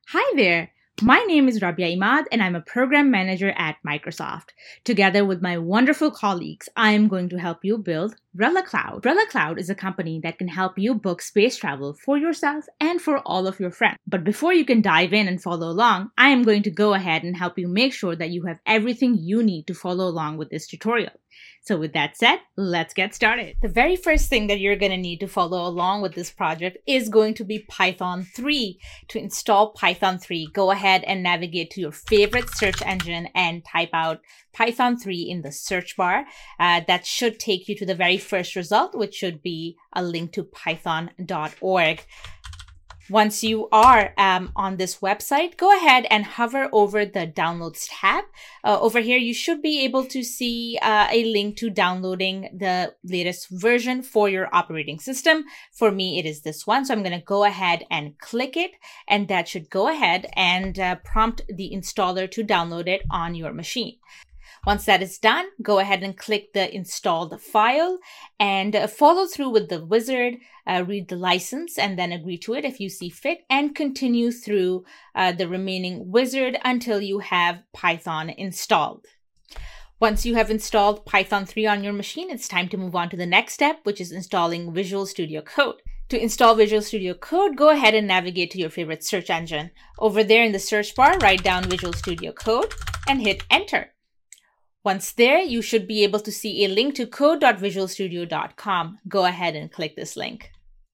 Hi there. My name is Rabia Imad and I'm a program manager at Microsoft. Together with my wonderful colleagues, I am going to help you build RelaCloud. RelaCloud is a company that can help you book space travel for yourself and for all of your friends. But before you can dive in and follow along, I am going to go ahead and help you make sure that you have everything you need to follow along with this tutorial. So with that said, let's get started. The very first thing that you're going to need to follow along with this project is going to be Python 3. To install Python 3, go ahead and navigate to your favorite search engine and type out Python 3 in the search bar. That should take you to the very first result, which should be a link to python.org. Once you are on this website, go ahead and hover over the Downloads tab. Over here, you should be able to see a link to downloading the latest version for your operating system. For me, it is this one. So I'm going to go ahead and click it, and that should go ahead and prompt the installer to download it on your machine. Once that is done, go ahead and click the installed file and follow through with the wizard, read the license and then agree to it if you see fit, and continue through the remaining wizard until you have Python installed. Once you have installed Python 3 on your machine, it's time to move on to the next step, which is installing Visual Studio Code. To install Visual Studio Code, go ahead and navigate to your favorite search engine. Over there in the search bar, write down Visual Studio Code and hit enter. Once there, you should be able to see a link to code.visualstudio.com. Go ahead and click this link.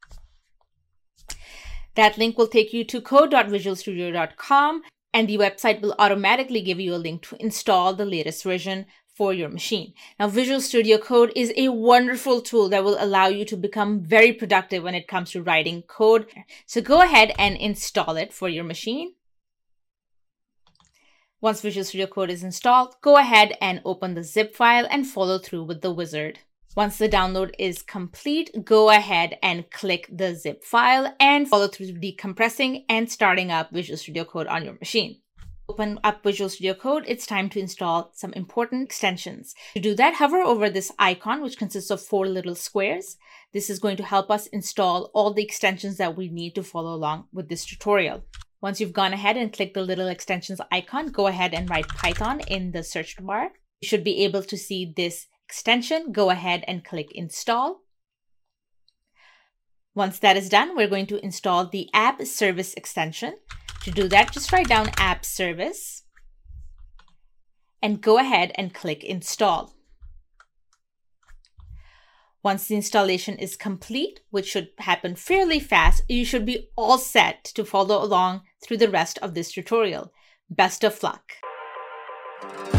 That link will take you to code.visualstudio.com, and the website will automatically give you a link to install the latest version for your machine. Now, Visual Studio Code is a wonderful tool that will allow you to become very productive when it comes to writing code. So go ahead and install it for your machine. Once Visual Studio Code is installed, go ahead and open the zip file and follow through with the wizard. Once the download is complete, go ahead and click the zip file and follow through decompressing and starting up Visual Studio Code on your machine. Open up Visual Studio Code, it's time to install some important extensions. To do that, hover over this icon, which consists of 4 little squares. This is going to help us install all the extensions that we need to follow along with this tutorial. Once you've gone ahead and clicked the little extensions icon, go ahead and write Python in the search bar. You should be able to see this extension. Go ahead and click install. Once that is done, we're going to install the app service extension. To do that, just write down app service and go ahead and click install. Once the installation is complete, which should happen fairly fast, you should be all set to follow along through the rest of this tutorial. Best of luck.